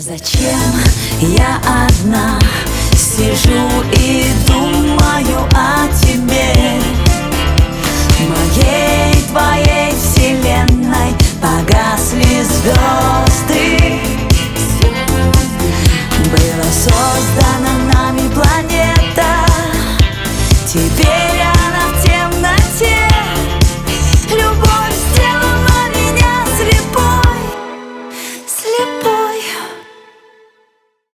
Зачем я одна сижу и думаю о тебе? Моей, твоей вселенной погасли звезды. Была создана нами планета. Тебе